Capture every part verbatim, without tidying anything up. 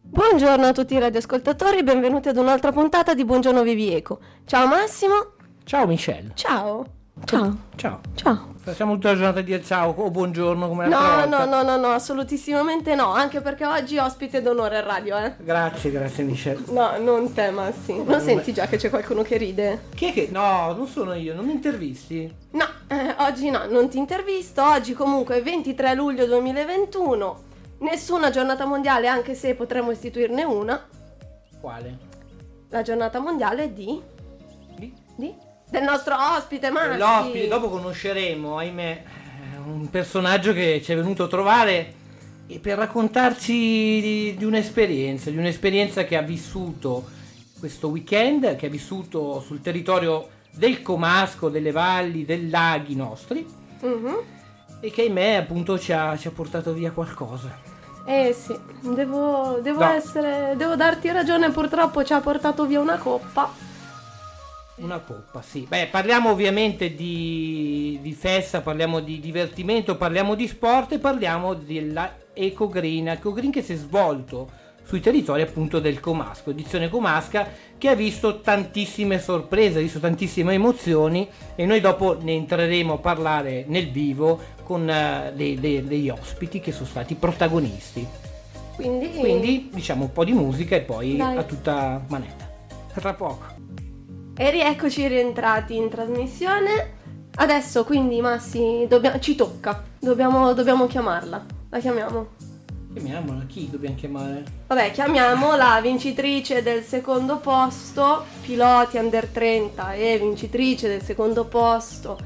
Buongiorno a tutti i radioascoltatori, benvenuti ad un'altra puntata di Buongiorno Vivieco. Ciao Massimo. Ciao Michelle. Ciao. Ciao. Ciao. Ciao. Facciamo tutta la giornata a dire ciao o buongiorno come No, l'altra no, volta. no, no, no, assolutissimamente no, anche perché oggi ospite d'onore al radio, eh. Grazie, grazie Michelle. No, non te Massi. Non senti già che c'è qualcuno che ride? Chi è che... No, non sono io, non mi intervisti? No, eh, oggi no, non ti intervisto. Oggi comunque è ventitré luglio duemilaventuno. Nessuna giornata mondiale, anche se potremmo istituirne una. Quale? La giornata mondiale di... Di? Di? Del nostro ospite, Massi. L'ospite, dopo conosceremo, ahimè, un personaggio che ci è venuto a trovare e per raccontarci di, di un'esperienza, di un'esperienza che ha vissuto questo weekend, che ha vissuto sul territorio del Comasco, delle valli, dei laghi nostri, Mhm. e che ahimè appunto ci ha, ci ha portato via qualcosa. Eh sì, devo, devo No. essere, devo darti ragione, purtroppo ci ha portato via una coppa. Una coppa, sì. Beh, parliamo ovviamente di, di festa, parliamo di divertimento, parliamo di sport e parliamo della Eco Green, Eco Green che si è svolto sui territori appunto del Comasco, edizione comasca che ha visto tantissime sorprese, ha visto tantissime emozioni e noi dopo ne entreremo a parlare nel vivo con eh, dei- dei- degli ospiti che sono stati protagonisti. Quindi, Quindi diciamo un po' di musica e poi Dai. a tutta manetta. Tra poco. E rieccoci rientrati in trasmissione. Adesso quindi Massi, dobbiamo, ci tocca, dobbiamo, dobbiamo chiamarla. La chiamiamo? Chiamiamola, chi dobbiamo chiamare? Vabbè, chiamiamo la vincitrice del secondo posto, piloti under trenta e vincitrice del secondo posto,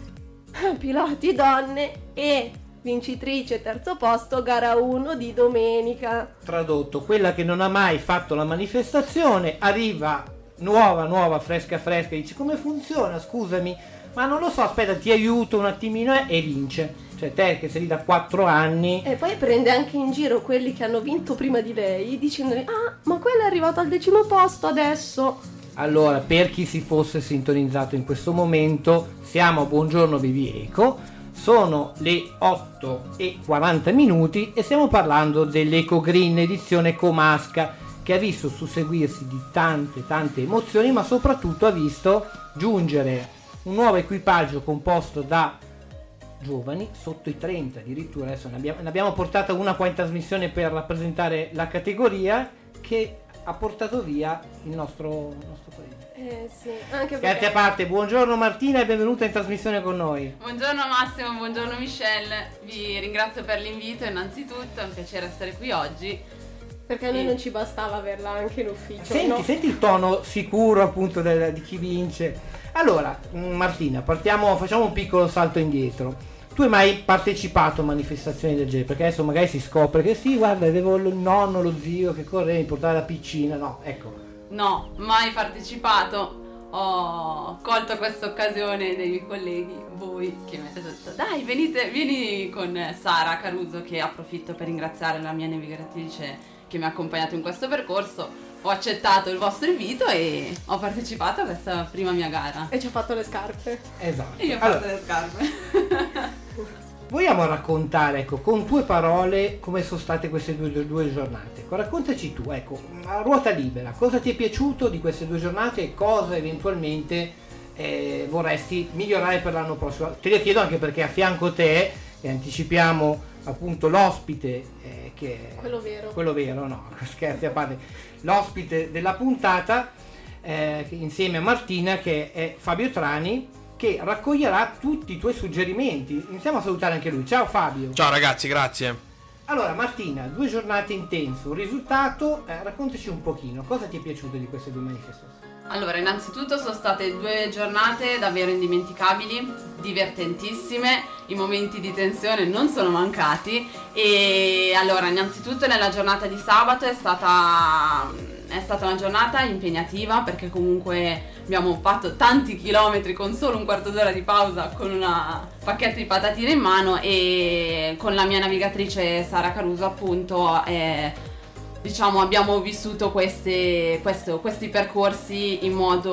piloti donne e vincitrice terzo posto, gara uno di domenica. Tradotto, quella che non ha mai fatto la manifestazione arriva nuova, nuova, fresca, fresca, dice come funziona, scusami, ma non lo so, aspetta, ti aiuto un attimino eh, e vince. Cioè te che sei lì da quattro anni, E poi prende anche in giro quelli che hanno vinto prima di lei, dicendogli, ah, ma quello è arrivato al decimo posto adesso. allora per chi si fosse sintonizzato in questo momento, siamo a Buongiorno Vivieco, sono le otto e quaranta minuti e stiamo parlando dell'Eco Green edizione comasca che ha visto susseguirsi di tante tante emozioni, ma soprattutto ha visto giungere un nuovo equipaggio composto da giovani sotto i trenta addirittura. Adesso ne abbiamo, ne abbiamo portata una qua in trasmissione per rappresentare la categoria, che ha portato via il nostro, il nostro paese. Eh sì, anche Scherzi a perché... parte, buongiorno Martina e benvenuta in trasmissione con noi. Buongiorno Massimo, buongiorno Michelle, vi ringrazio per l'invito innanzitutto, è un piacere essere qui oggi. Perché a noi non ci bastava averla anche in ufficio, Senti, no? senti il tono sicuro appunto del- di chi vince. Allora, mh, Martina, partiamo, facciamo un piccolo salto indietro. Tu hai mai partecipato a manifestazioni del genere? Perché adesso magari si scopre che sì, guarda, avevo il nonno, lo zio che correva, mi portava la piccina. No, ecco. No, mai partecipato, ho colto questa occasione dei miei colleghi, voi che mi avete detto dai venite, vieni con Sara Caruso, che approfitto per ringraziare la mia navigatrice che mi ha accompagnato in questo percorso. Ho accettato il vostro invito e ho partecipato a questa prima mia gara. E ci ha fatto le scarpe. Esatto. E io ho Allora, fatto le scarpe. vogliamo raccontare, ecco, con tue parole come sono state queste due, due giornate? Ecco, raccontaci tu, ecco, a ruota libera, cosa ti è piaciuto di queste due giornate e cosa eventualmente eh, vorresti migliorare per l'anno prossimo? Te lo chiedo anche perché a fianco te, e anticipiamo appunto l'ospite, eh, che è Quello vero. quello vero, no, scherzi a parte, l'ospite della puntata, eh, che insieme a Martina, che è Fabio Trani, che raccoglierà tutti i tuoi suggerimenti. Iniziamo a salutare anche lui. Ciao Fabio. Ciao ragazzi, grazie. Allora Martina, due giornate intense, un risultato, eh, raccontaci un pochino, cosa ti è piaciuto di queste due manifestazioni? Allora, innanzitutto sono state due giornate davvero indimenticabili, divertentissime, i momenti di tensione non sono mancati e allora, innanzitutto nella giornata di sabato è stata, è stata una giornata impegnativa perché comunque abbiamo fatto tanti chilometri con solo un quarto d'ora di pausa con una pacchetto di patatine in mano e con la mia navigatrice Sara Caruso appunto eh, diciamo abbiamo vissuto queste, questo, questi percorsi in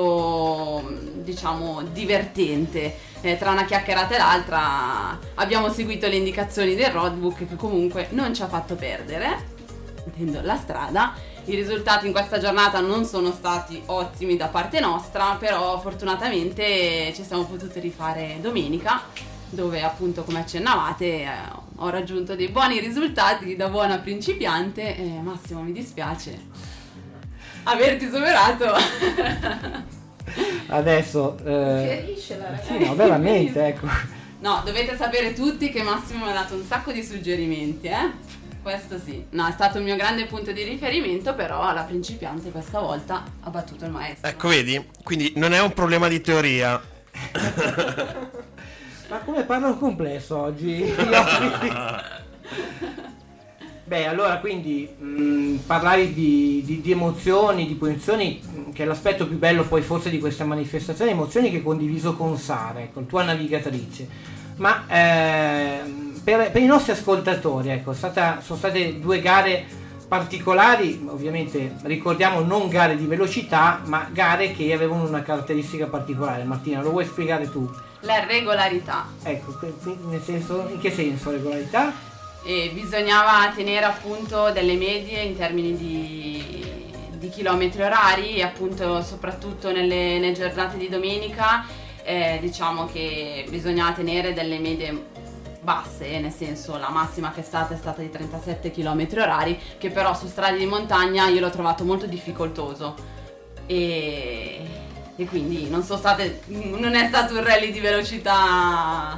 modo diciamo divertente, eh, tra una chiacchierata e l'altra abbiamo seguito le indicazioni del roadbook che comunque non ci ha fatto perdere intendo la strada. I risultati in questa giornata non sono stati ottimi da parte nostra, però fortunatamente ci siamo potuti rifare domenica, dove appunto, come accennavate, eh, ho raggiunto dei buoni risultati da buona principiante. E Massimo, mi dispiace averti superato. Adesso eh, Fierisce la ragazza. sì, no, veramente, ecco. No, dovete sapere tutti che Massimo mi ha dato un sacco di suggerimenti, eh? Questo sì. No, è stato il mio grande punto di riferimento, però la principiante questa volta ha battuto il maestro. Ecco, vedi? Quindi non è un problema di teoria. Ma come parlo complesso oggi? Beh, allora quindi mh, parlavi di, di, di emozioni, di posizioni, mh, che è l'aspetto più bello poi forse di questa manifestazione, emozioni che hai condiviso con Sara, ecco, tua navigatrice. Ma eh, per, per i nostri ascoltatori, ecco, stata, sono state due gare particolari, ovviamente ricordiamo non gare di velocità, ma gare che avevano una caratteristica particolare. Martina, lo vuoi spiegare tu? La regolarità. Ecco, nel senso, in che senso regolarità? E bisognava tenere appunto delle medie in termini di, di chilometri orari, e appunto soprattutto nelle, nelle giornate di domenica eh, diciamo che bisognava tenere delle medie basse, nel senso la massima che è stata è stata di trentasette chilometri orari, che però su strade di montagna io l'ho trovato molto difficoltoso, e, e quindi non sono state, non è stato un rally di velocità,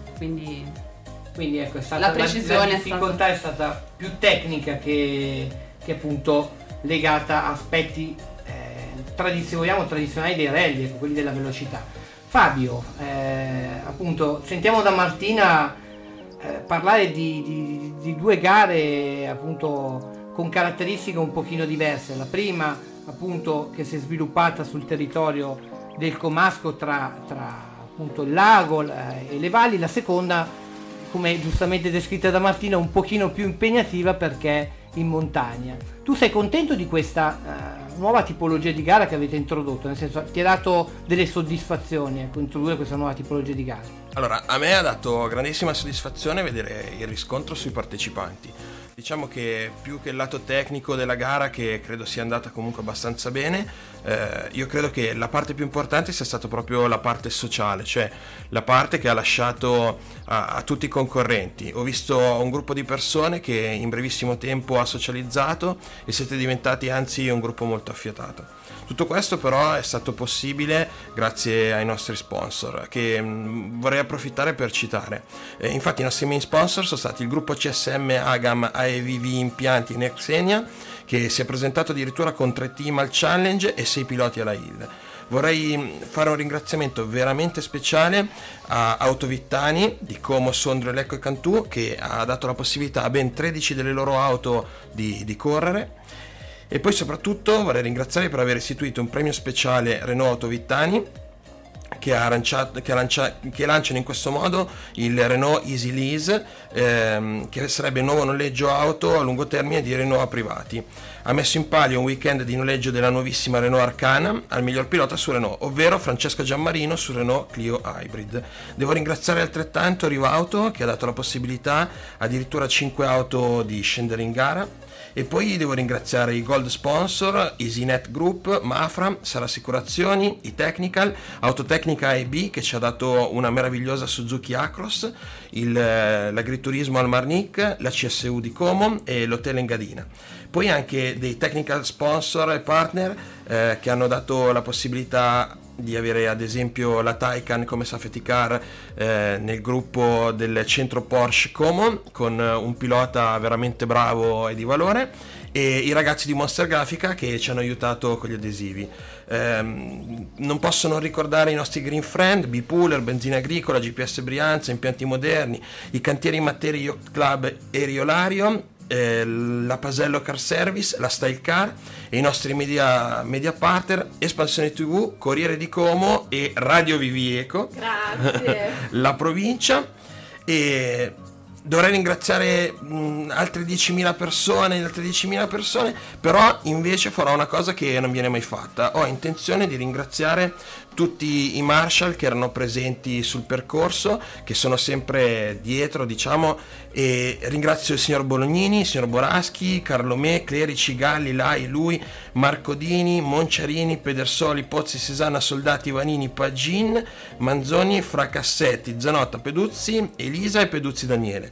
quindi Quindi ecco, è stata la precisione, la, la difficoltà è stata... è stata più tecnica che, che appunto legata a aspetti eh, tradiz- vogliamo, tradizionali dei rally, ecco, quelli della velocità. Fabio, eh, appunto sentiamo da Martina eh, parlare di, di, di due gare appunto con caratteristiche un pochino diverse. La prima appunto che si è sviluppata sul territorio del Comasco tra, tra appunto il lago eh, e le valli, la seconda, come giustamente descritta da Martina, un pochino più impegnativa perché in montagna. Tu sei contento di questa uh, nuova tipologia di gara che avete introdotto? Nel senso, ti ha dato delle soddisfazioni, ecco, introdurre questa nuova tipologia di gara? Allora, a me ha dato grandissima soddisfazione vedere il riscontro sui partecipanti. Diciamo che più che il lato tecnico della gara, che credo sia andata comunque abbastanza bene, eh, io credo che la parte più importante sia stata proprio la parte sociale, cioè la parte che ha lasciato a, a tutti i concorrenti. Ho visto un gruppo di persone che in brevissimo tempo ha socializzato e siete diventati anzi un gruppo molto affiatato. Tutto questo però è stato possibile grazie ai nostri sponsor, che mh, vorrei approfittare per citare. Eh, infatti i nostri main sponsor sono stati il gruppo C S M Agam A E V V Impianti in Xenia, che si è presentato addirittura con tre team al challenge e sei piloti alla hill. Vorrei fare un ringraziamento veramente speciale a Autovittani di Como, Sondrio, Lecco e Cantù, che ha dato la possibilità a ben tredici delle loro auto di, di correre. E poi soprattutto vorrei ringraziare per aver istituito un premio speciale Renault Autovittani, che, ha lanciato, che, lancia, che lanciano in questo modo il Renault Easy Lease, ehm, che sarebbe il nuovo noleggio auto a lungo termine di Renault a privati. Ha messo in palio un weekend di noleggio della nuovissima Renault Arcana al miglior pilota su Renault, ovvero Francesco Giammarino su Renault Clio Hybrid. Devo ringraziare altrettanto Rivauto, che ha dato la possibilità addirittura a cinque auto di scendere in gara. E poi devo ringraziare i gold sponsor EasyNet Group, Mafra, Sara Assicurazioni, i Technical, Autotecnica A e B, che ci ha dato una meravigliosa Suzuki Acros, il, l'agriturismo al Marnic, la C S U di Como e l'Hotel Engadina. Poi anche dei technical sponsor e partner eh, che hanno dato la possibilità di avere ad esempio la Taycan come safety car eh, nel gruppo del centro Porsche Como, con un pilota veramente bravo e di valore, e i ragazzi di Monster Grafica che ci hanno aiutato con gli adesivi. Eh, non posso non ricordare i nostri green friend, B-Pooler, Benzina Agricola, G P S Brianza, Impianti Moderni, i cantieri Matteri Yacht Club e Riolario, Eh, la Pasello Car Service, la Style Car e i nostri media, media partner Espansione tivù, Corriere di Como e Radio Vivieco. Grazie. La provincia. E dovrei ringraziare mh, altre diecimila persone, altre diecimila persone, però invece farò una cosa che non viene mai fatta. Ho intenzione di ringraziare tutti i marshal che erano presenti sul percorso, che sono sempre dietro, diciamo, e ringrazio il signor Bolognini, il signor Boraschi, Carlo Me, Clerici, Galli, Lai, lui, Marco Dini, Monciarini, Pedersoli, Pozzi, Sesana, Soldati, Vanini, Pagin, Manzoni, Fracassetti, Zanotta, Peduzzi, Elisa e Peduzzi Daniele.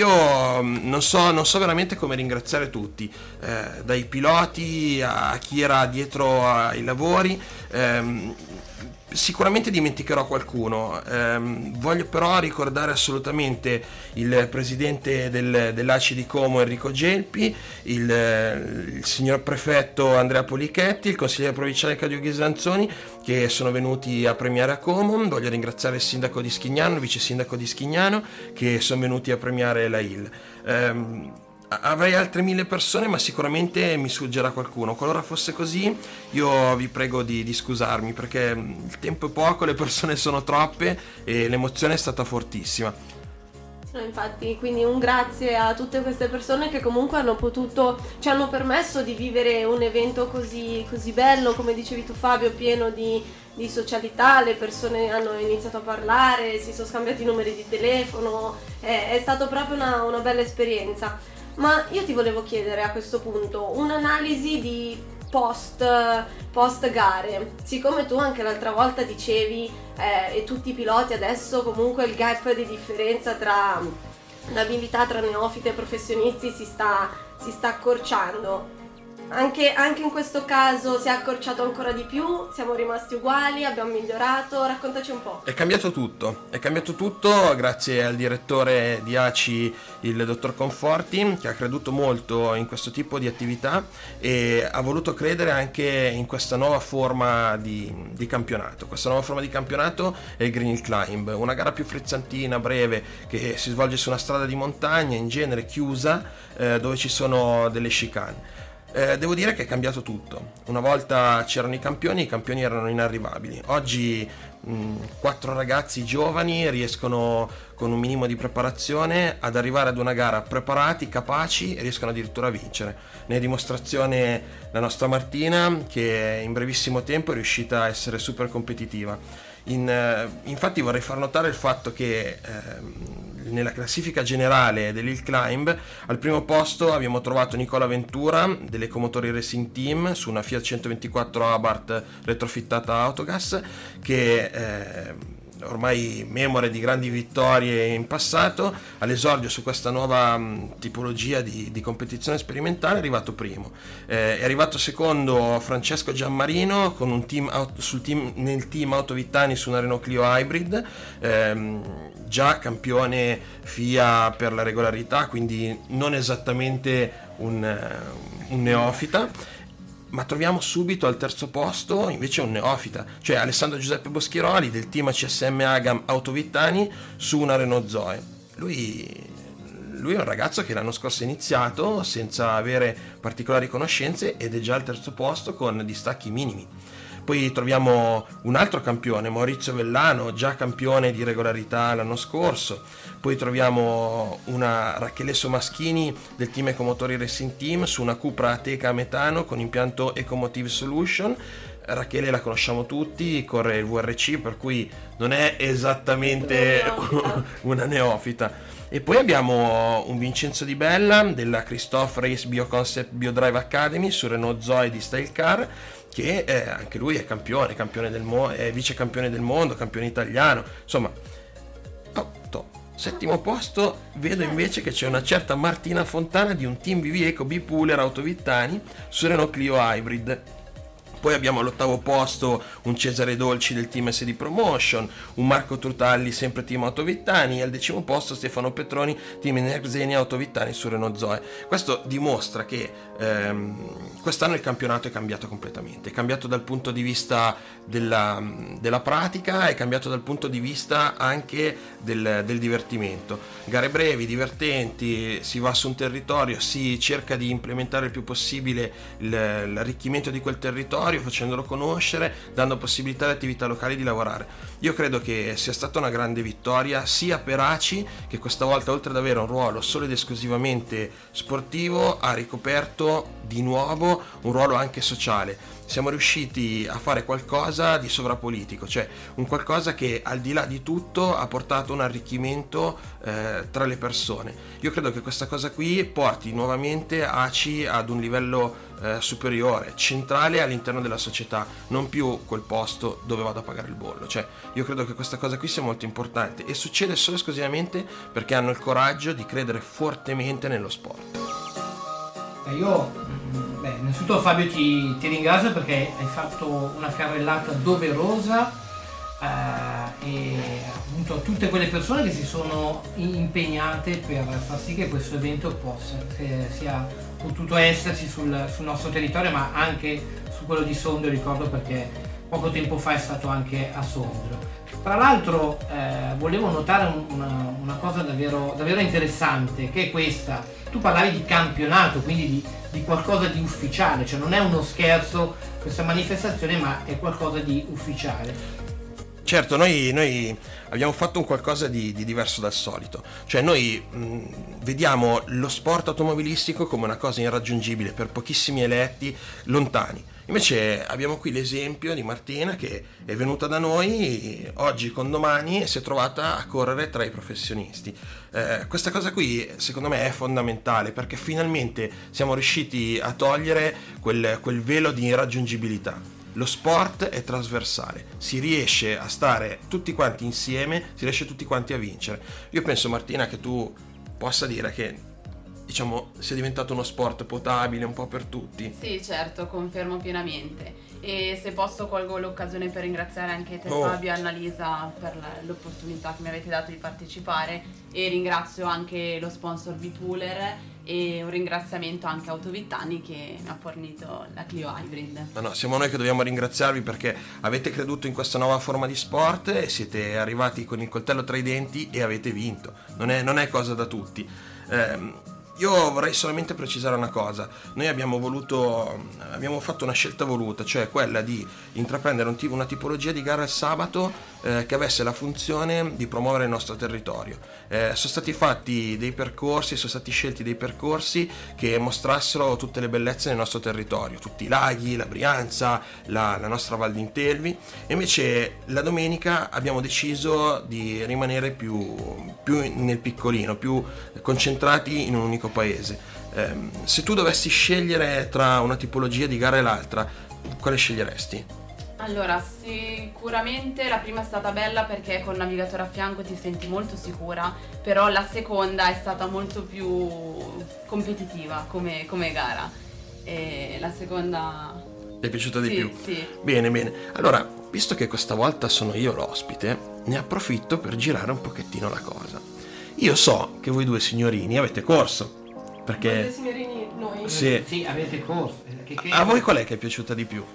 Io non so, non so veramente come ringraziare tutti, eh, dai piloti a chi era dietro ai lavori. ehm, Sicuramente dimenticherò qualcuno, ehm, voglio però ricordare assolutamente il presidente del, dell'A C I di Como Enrico Gelpi, il, il signor prefetto Andrea Polichetti, il consigliere provinciale Claudio Ghisanzoni, che sono venuti a premiare a Como. Voglio ringraziare il sindaco di Schignano, il vice sindaco di Schignano, che sono venuti a premiare la I L. Ehm, Avrei altre mille persone, ma sicuramente mi sfuggerà qualcuno. Qualora fosse così, io vi prego di, di scusarmi, perché il tempo è poco, le persone sono troppe e l'emozione è stata fortissima. No, infatti, quindi un grazie a tutte queste persone che comunque hanno potuto, ci hanno permesso di vivere un evento così, così bello, come dicevi tu Fabio, pieno di, di socialità. Le persone hanno iniziato a parlare, si sono scambiati i numeri di telefono, è, è stata proprio una, una bella esperienza. Ma io ti volevo chiedere a questo punto un'analisi di post, post gare. Siccome tu anche l'altra volta dicevi, eh, e tutti i piloti adesso comunque il gap di differenza tra l'abilità tra neofiti e professionisti si sta, si sta accorciando. Anche, anche in questo caso si è accorciato ancora di più, siamo rimasti uguali, abbiamo migliorato, raccontaci un po'. È cambiato tutto, è cambiato tutto grazie al direttore di A C I, il dottor Conforti, che ha creduto molto in questo tipo di attività e ha voluto credere anche in questa nuova forma di, di campionato. Questa nuova forma di campionato è il Green Hill Climb, una gara più frizzantina, breve, che si svolge su una strada di montagna, in genere chiusa, eh, dove ci sono delle chicane. Eh, devo dire che è cambiato tutto. Una volta c'erano i campioni, i campioni erano inarrivabili. Oggi mh, quattro ragazzi giovani riescono con un minimo di preparazione ad arrivare ad una gara preparati, capaci e riescono addirittura a vincere. Ne è dimostrazione la nostra Martina, che in brevissimo tempo è riuscita a essere super competitiva. In, eh, infatti vorrei far notare il fatto che eh, nella classifica generale dell'Hill Climb al primo posto abbiamo trovato Nicola Ventura dell'Ecomotori Racing Team su una Fiat centoventiquattro Abarth retrofittata Autogas, che eh, ormai memore di grandi vittorie in passato, all'esordio su questa nuova mh, tipologia di, di competizione sperimentale è arrivato primo. Eh, è arrivato secondo Francesco Giammarino con un team auto, sul team, nel team Autovittani su una Renault Clio Hybrid, ehm, già campione F I A per la regolarità, quindi non esattamente un, un neofita. Ma troviamo subito al terzo posto invece un neofita, cioè Alessandro Giuseppe Boschiroli del team A C S M Agam Autovittani su una Renault Zoe. Lui, lui è un ragazzo che l'anno scorso ha iniziato senza avere particolari conoscenze ed è già al terzo posto con distacchi minimi. Poi troviamo un altro campione, Maurizio Vellano, già campione di regolarità l'anno scorso. Poi troviamo una Rachele Somaschini del team Ecomotori Racing Team su una Cupra Ateca a metano con impianto Ecomotive Solution. Rachele la conosciamo tutti, corre il V R C, per cui non è esattamente una neofita. E poi abbiamo un Vincenzo Di Bella della Christoph Race Bioconcept Biodrive Academy su Renault Zoe di Style Car, che è, anche lui è campione, campione del mo- è vice campione del mondo, campione italiano, insomma. Oh, to. Settimo posto vedo invece che c'è una certa Martina Fontana di un team V V Eco Bipooler Autovittani su Renault Clio Hybrid. Poi abbiamo all'ottavo posto un Cesare Dolci del team S D Promotion, un Marco Trutalli sempre team Autovittani, e al decimo posto Stefano Petroni team Enerxenia Autovittani su Renault Zoe. Questo dimostra che ehm, quest'anno il campionato è cambiato completamente, è cambiato dal punto di vista della, della pratica, è cambiato dal punto di vista anche del, del divertimento. Gare brevi, divertenti, si va su un territorio, si cerca di implementare il più possibile il, l'arricchimento di quel territorio, territorio, facendolo conoscere, dando possibilità alle attività locali di lavorare. Io credo che sia stata una grande vittoria sia per A C I, che questa volta, oltre ad avere un ruolo solo ed esclusivamente sportivo, ha ricoperto di nuovo un ruolo anche sociale. Siamo riusciti a fare qualcosa di sovrapolitico, cioè un qualcosa che al di là di tutto ha portato un arricchimento eh, tra le persone. Io credo che questa cosa qui porti nuovamente A C I ad un livello eh, superiore, centrale all'interno della società, non più quel posto dove vado a pagare il bollo. Cioè, io credo che questa cosa qui sia molto importante e succede solo e esclusivamente perché hanno il coraggio di credere fortemente nello sport. Io, beh, innanzitutto Fabio ti, ti ringrazio perché hai fatto una carrellata doverosa eh, e appunto a tutte quelle persone che si sono impegnate per far sì che questo evento possa che sia potuto esserci sul, sul nostro territorio, ma anche su quello di Sondrio, ricordo, perché poco tempo fa è stato anche a Sondrio. Tra l'altro eh, volevo notare una, una cosa davvero, davvero interessante, che è questa. Tu parlavi di campionato, quindi di, di qualcosa di ufficiale, cioè non è uno scherzo questa manifestazione, ma è qualcosa di ufficiale. Certo, noi, noi abbiamo fatto un qualcosa di, di diverso dal solito, cioè noi mh, vediamo lo sport automobilistico come una cosa irraggiungibile per pochissimi eletti lontani. Invece abbiamo qui l'esempio di Martina che è venuta da noi oggi con domani e si è trovata a correre tra i professionisti. Eh, questa cosa qui secondo me è fondamentale perché finalmente siamo riusciti a togliere quel, quel velo di irraggiungibilità. Lo sport è trasversale, si riesce a stare tutti quanti insieme, si riesce tutti quanti a vincere. Io penso, Martina, che tu possa dire che diciamo sia diventato uno sport potabile un po' per tutti. Sì, certo, confermo pienamente. E se posso colgo l'occasione per ringraziare anche te, oh. Fabio e Annalisa, per l'opportunità che mi avete dato di partecipare, e ringrazio anche lo sponsor V-Pooler e un ringraziamento anche a Autovittani che mi ha fornito la Clio Hybrid. No, no, siamo noi che dobbiamo ringraziarvi perché avete creduto in questa nuova forma di sport e siete arrivati con il coltello tra i denti e avete vinto. Non è, non è cosa da tutti. Ehm, Io vorrei solamente precisare una cosa. Noi abbiamo voluto, abbiamo fatto una scelta voluta, cioè quella di intraprendere un tipo, una tipologia di gara il sabato eh, che avesse la funzione di promuovere il nostro territorio. Eh, sono stati fatti dei percorsi, sono stati scelti dei percorsi che mostrassero tutte le bellezze del nostro territorio, tutti i laghi, la Brianza, la, la nostra Val d'Intelvi, e invece la domenica abbiamo deciso di rimanere più, più nel piccolino, più concentrati in un unico paese. Eh, se tu dovessi scegliere tra una tipologia di gara e l'altra, quale sceglieresti? Allora, sicuramente la prima è stata bella perché col navigatore a fianco ti senti molto sicura, però la seconda è stata molto più competitiva come, come gara. E la seconda ti è piaciuta di sì, più? Sì. Bene, bene. Allora, visto che questa volta sono io l'ospite, ne approfitto per girare un pochettino la cosa. Io so che voi due signorini avete corso, perché... Voi due signorini, noi? Sì. Sì, avete corso. Che, che... A voi qual è che è piaciuta di più?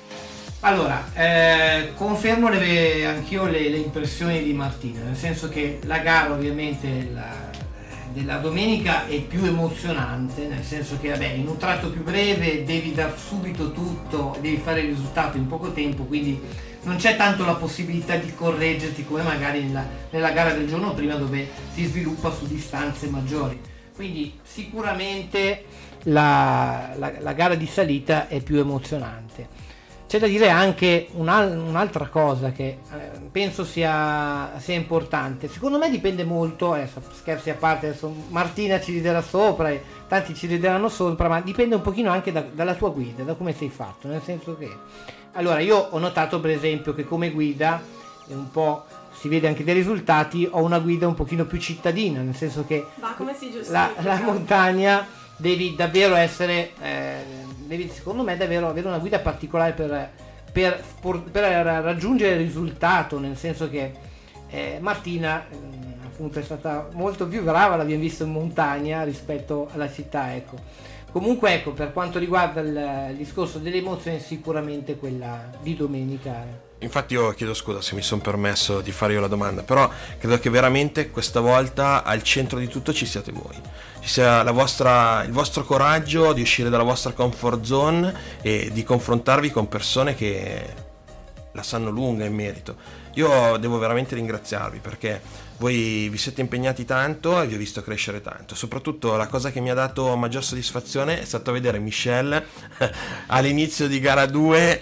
Allora, eh, confermo le, anch'io le, le impressioni di Martina, nel senso che la gara ovviamente la, della domenica è più emozionante, nel senso che vabbè, in un tratto più breve devi dar subito tutto, devi fare il risultato in poco tempo, quindi non c'è tanto la possibilità di correggerti come magari nella, nella gara del giorno prima, dove si sviluppa su distanze maggiori. Quindi sicuramente la, la, la gara di salita è più emozionante. C'è da dire anche un'al- un'altra cosa che eh, penso sia, sia importante. Secondo me dipende molto, eh, scherzi a parte, adesso Martina ci riderà sopra e tanti ci rideranno sopra, ma dipende un pochino anche da, dalla tua guida, da come sei fatto, nel senso che... Allora, io ho notato per esempio che come guida, e un po' si vede anche dai risultati, ho una guida un pochino più cittadina, nel senso che Ma come si giustifica? la, la montagna devi davvero essere... Eh, devi secondo me davvero avere una guida particolare per, per, per raggiungere il risultato, nel senso che eh, Martina eh, appunto è stata molto più brava, l'abbiamo visto in montagna rispetto alla città, ecco. Comunque ecco, per quanto riguarda il, il discorso delle emozioni, sicuramente quella di domenica Infatti io chiedo scusa se mi sono permesso di fare io la domanda, però credo che veramente questa volta al centro di tutto ci siate voi, ci sia la vostra, il vostro coraggio di uscire dalla vostra comfort zone e di confrontarvi con persone che la sanno lunga in merito. Io devo veramente ringraziarvi perché voi vi siete impegnati tanto e vi ho visto crescere tanto. Soprattutto la cosa che mi ha dato maggior soddisfazione è stato vedere Michelle all'inizio di gara due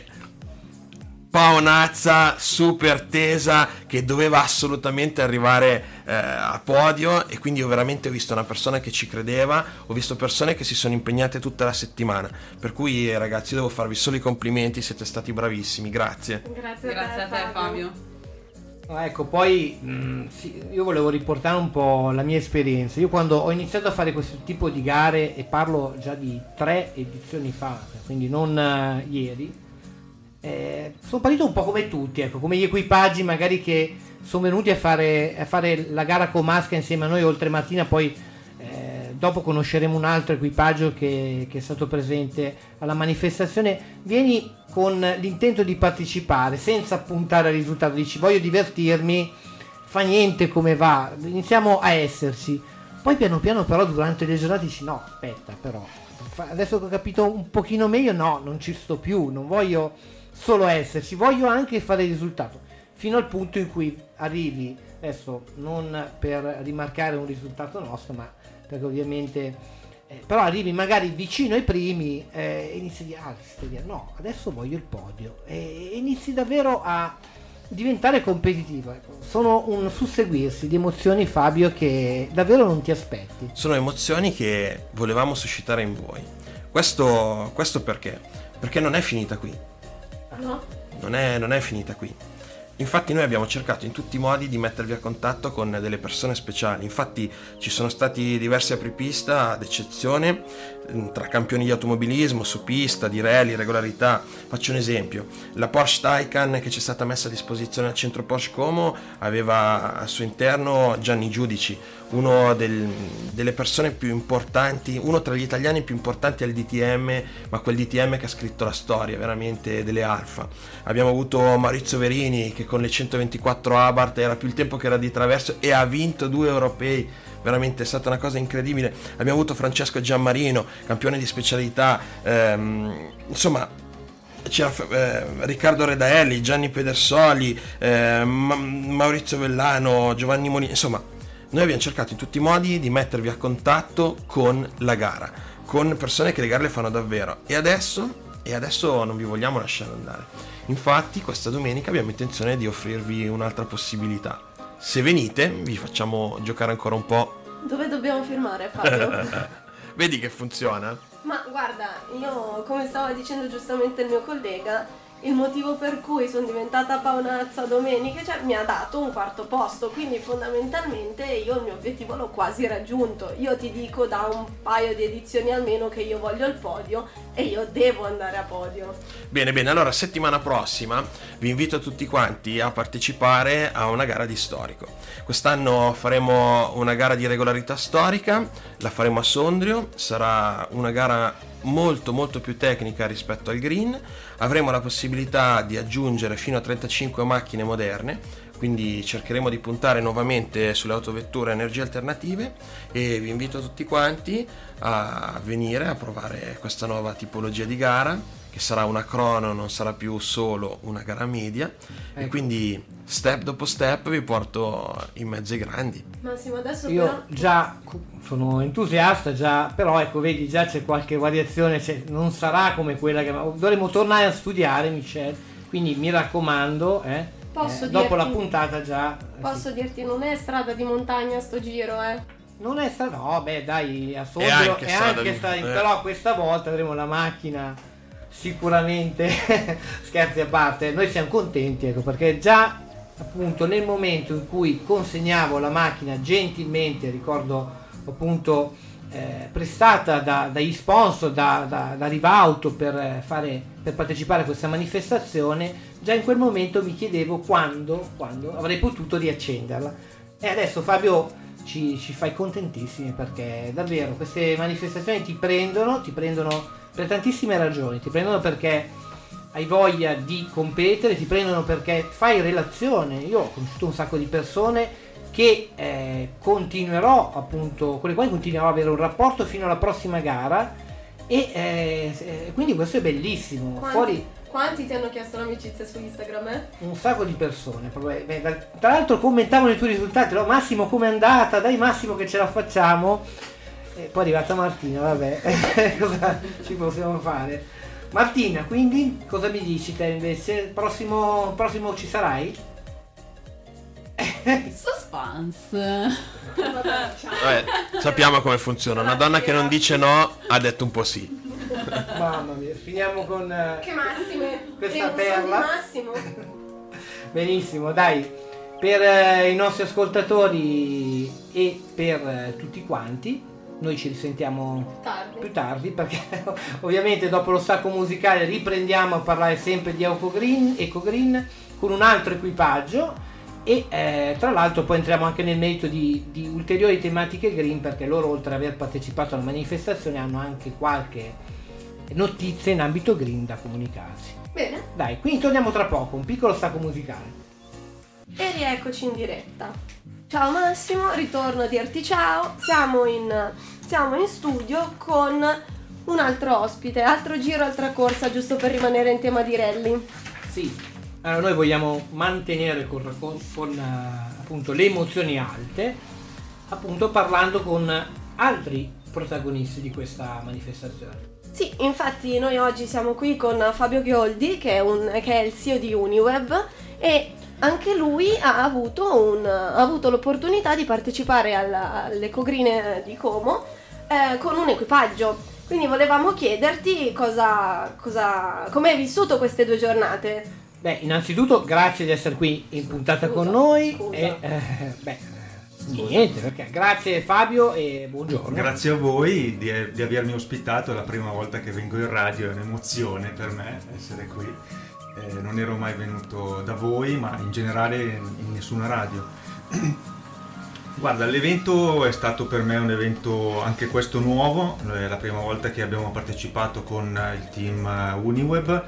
paonazza, super tesa, che doveva assolutamente arrivare eh, a podio, e quindi io veramente ho visto una persona che ci credeva, ho visto persone che si sono impegnate tutta la settimana, per cui eh, ragazzi io devo farvi solo i complimenti, siete stati bravissimi, grazie. Grazie, Grazie a te, Fabio. Ah, ecco, poi mh, sì, io volevo riportare un po' la mia esperienza. Io quando ho iniziato a fare questo tipo di gare, e parlo già di tre edizioni fa, quindi non uh, ieri, Eh, sono partito un po' come tutti, ecco, come gli equipaggi magari che sono venuti a fare, a fare la gara comasca insieme a noi oltre mattina, poi eh, dopo conosceremo un altro equipaggio che, che è stato presente alla manifestazione. Vieni con l'intento di partecipare senza puntare al risultato, dici voglio divertirmi, fa niente come va, iniziamo a esserci, poi piano piano però durante le giornate dici no aspetta, però adesso che ho capito un pochino meglio, no, non ci sto più, non voglio solo esserci, voglio anche fare il risultato, fino al punto in cui arrivi, adesso non per rimarcare un risultato nostro, ma perché ovviamente eh, però arrivi magari vicino ai primi eh, e inizi a dire, ah, a dire no, adesso voglio il podio, e inizi davvero a diventare competitivo, ecco. Sono un susseguirsi di emozioni, Fabio, che davvero non ti aspetti. Sono emozioni che volevamo suscitare in voi. Questo, questo perché? Perché non è finita qui. No? Non è, non è finita qui. Infatti noi abbiamo cercato in tutti i modi di mettervi a contatto con delle persone speciali. Infatti ci sono stati diversi apripista ad eccezione, tra campioni di automobilismo, su pista, di rally, regolarità. Faccio un esempio: la Porsche Taycan che ci è stata messa a disposizione al centro Porsche Como aveva al suo interno Gianni Giudici, uno del, delle persone più importanti, uno tra gli italiani più importanti al D T M, ma quel D T M che ha scritto la storia veramente delle Alfa. Abbiamo avuto Maurizio Verini che con le centoventiquattro Abarth era più il tempo che era di traverso e ha vinto due europei, veramente è stata una cosa incredibile. Abbiamo avuto Francesco Giammarino, campione di specialità, ehm, insomma c'era eh, Riccardo Redaelli, Gianni Pedersoli, eh, Ma- Maurizio Vellano, Giovanni Molini, insomma noi abbiamo cercato in tutti i modi di mettervi a contatto con la gara, con persone che le gare le fanno davvero, e adesso, e adesso non vi vogliamo lasciare andare. Infatti questa domenica abbiamo intenzione di offrirvi un'altra possibilità. Se venite vi facciamo giocare ancora un po'. Dove dobbiamo firmare, Fabio? Vedi che funziona? Ma guarda, io come stava dicendo giustamente il mio collega, il motivo per cui sono diventata paonazza domenica, cioè mi ha dato un quarto posto, quindi fondamentalmente io il mio obiettivo l'ho quasi raggiunto. Io ti dico da un paio di edizioni almeno che io voglio il podio e io devo andare a podio. Bene, bene, allora settimana prossima vi invito tutti quanti a partecipare a una gara di storico. Quest'anno faremo una gara di regolarità storica, la faremo a Sondrio, sarà una gara molto molto più tecnica rispetto al green. Avremo la possibilità di aggiungere fino a trentacinque macchine moderne, quindi cercheremo di puntare nuovamente sulle autovetture a energie alternative, e vi invito tutti quanti a venire a provare questa nuova tipologia di gara, che sarà una crono, non sarà più solo una gara media, ecco. E quindi step dopo step vi porto in mezzo ai grandi. Massimo, adesso Io però... già sono entusiasta, già, però ecco, vedi, già c'è qualche variazione, cioè, non sarà come quella che dovremo tornare a studiare, Michelle, quindi mi raccomando, eh, Posso eh, dopo dirti... la puntata già... Posso sì. dirti, non è strada di montagna sto giro, eh. Non è stato, no, beh dai, a È Sondrio anche è strada anche di- stato, eh. però questa volta avremo la macchina sicuramente, scherzi a parte, noi siamo contenti, ecco, perché già appunto nel momento in cui consegnavo la macchina gentilmente, ricordo appunto eh, prestata da, dagli sponsor, da, da, da Rivauto per, fare, per partecipare a questa manifestazione, già in quel momento mi chiedevo quando, quando avrei potuto riaccenderla. E adesso Fabio ci, ci fai contentissimi, perché davvero queste manifestazioni ti prendono, ti prendono per tantissime ragioni, ti prendono perché hai voglia di competere, ti prendono perché fai relazione. Io ho conosciuto un sacco di persone che eh, continuerò appunto, con le quali continuerò ad avere un rapporto fino alla prossima gara e eh, quindi questo è bellissimo. Quanti, Fuori quanti ti hanno chiesto l'amicizia su Instagram? Eh? un sacco di persone. Beh, tra l'altro commentavano i tuoi risultati, no? Massimo com'è andata? Dai Massimo che ce la facciamo. E poi è arrivata Martina, vabbè, cosa ci possiamo fare? Martina, quindi cosa mi dici te invece? Prossimo, prossimo ci sarai? Suspense. Vabbè, sappiamo come funziona. Una donna che non dice no ha detto un po' sì. Mamma mia, finiamo con uh, Che Massime! questa Che perla. Massimo! Benissimo, dai, per uh, i nostri ascoltatori e per uh, tutti quanti, noi ci risentiamo Tardi. più tardi perché ovviamente dopo lo stacco musicale riprendiamo a parlare sempre di Ecogreen, Ecogreen con un altro equipaggio. E eh, tra l'altro poi entriamo anche nel merito di, di ulteriori tematiche green, perché loro oltre ad aver partecipato alla manifestazione hanno anche qualche notizia in ambito green da comunicarci. Bene. Dai, quindi torniamo tra poco, un piccolo stacco musicale. E rieccoci in diretta. Ciao Massimo, ritorno a dirti ciao. Siamo in, siamo in studio con un altro ospite, altro giro, altra corsa, giusto per rimanere in tema di rally. Sì. Allora, noi vogliamo mantenere con, con, con uh, appunto le emozioni alte, appunto parlando con altri protagonisti di questa manifestazione. Sì, infatti noi oggi siamo qui con Fabio Ghioldi, che è, un, che è il C E O di Uniweb, e anche lui ha avuto, un, ha avuto l'opportunità di partecipare alla, all'Ecogreen di Como eh, con un equipaggio. Quindi volevamo chiederti cosa, cosa, come hai vissuto queste due giornate. Beh, innanzitutto grazie di essere qui in puntata Scusa, con noi scusa. e eh, beh, niente, perché grazie Fabio e buongiorno. Grazie a voi di, di avermi ospitato, è la prima volta che vengo in radio, è un'emozione per me essere qui. Eh, non ero mai venuto da voi, ma in generale in nessuna radio. Guarda, l'evento è stato per me un evento anche questo nuovo, è la prima volta che abbiamo partecipato con il team Uniweb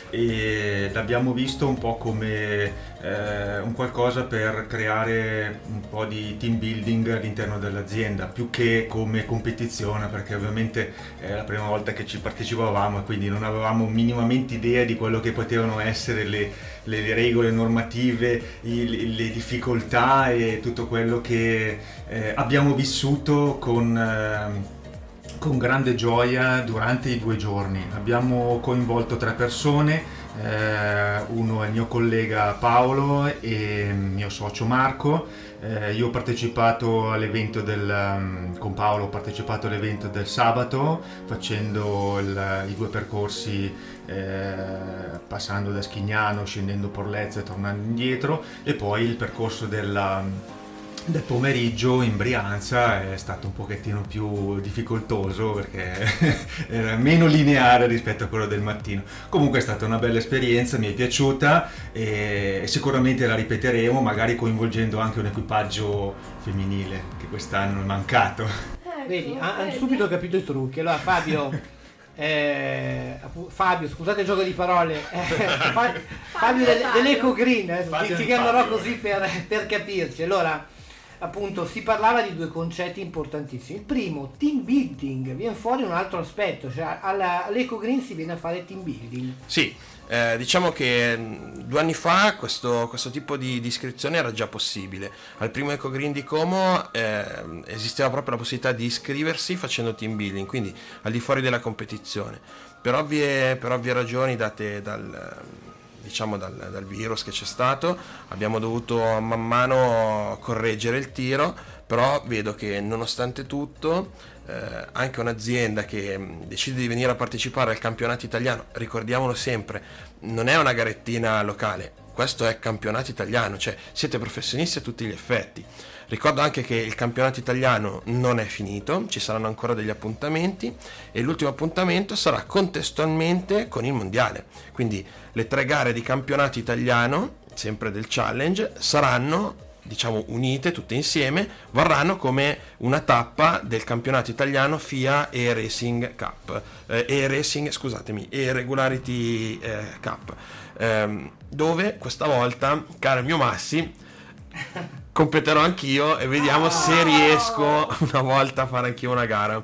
e l'abbiamo visto un po' come eh, un qualcosa per creare un po' di team building all'interno dell'azienda, più che come competizione, perché ovviamente è la prima volta che ci partecipavamo e quindi non avevamo minimamente idea di quello che potevano essere le, le, le regole normative, i, le, le difficoltà e tutto quello che eh, abbiamo vissuto con... Eh, con grande gioia durante i due giorni. Abbiamo coinvolto tre persone, eh, uno è il mio collega Paolo e il mio socio Marco. Eh, io ho partecipato all'evento del, con Paolo ho partecipato all'evento del sabato facendo il, i due percorsi eh, passando da Schignano, scendendo Porlezza e tornando indietro, e poi il percorso della del pomeriggio in Brianza è stato un pochettino più difficoltoso perché era meno lineare rispetto a quello del mattino. Comunque è stata una bella esperienza, mi è piaciuta e sicuramente la ripeteremo, magari coinvolgendo anche un equipaggio femminile che quest'anno è mancato. Ecco, Vedi, hanno vedi? subito capito i trucchi. Allora Fabio Eh, Fabio, scusate il gioco di parole, eh, Fa- Fabio del, dell'Ecogreen, eh, ti, ti chiamerò così per, per capirci. Allora, appunto, si parlava di due concetti importantissimi. Il primo, team building, viene fuori un altro aspetto, cioè alla, all'Ecogreen si viene a fare team building. Sì, eh, diciamo che due anni fa questo, questo tipo di, di iscrizione era già possibile. Al primo Ecogreen di Como eh, esisteva proprio la possibilità di iscriversi facendo team building, quindi al di fuori della competizione. Per ovvie, per ovvie ragioni date dal... diciamo dal, dal virus che c'è stato, abbiamo dovuto man mano correggere il tiro, però vedo che nonostante tutto eh, anche un'azienda che mh, decide di venire a partecipare al campionato italiano, ricordiamolo sempre, non è una garettina locale, questo è campionato italiano, cioè siete professionisti a tutti gli effetti. Ricordo anche che il campionato italiano non è finito, ci saranno ancora degli appuntamenti e l'ultimo appuntamento sarà contestualmente con il mondiale. Quindi le tre gare di campionato italiano, sempre del challenge, saranno diciamo unite tutte insieme, varranno come una tappa del campionato italiano F I A e Racing Cup eh, e Racing scusatemi e Regularity eh, Cup, ehm, dove questa volta, caro mio Massi, competerò anch'io e vediamo oh. se riesco una volta a fare anch'io una gara.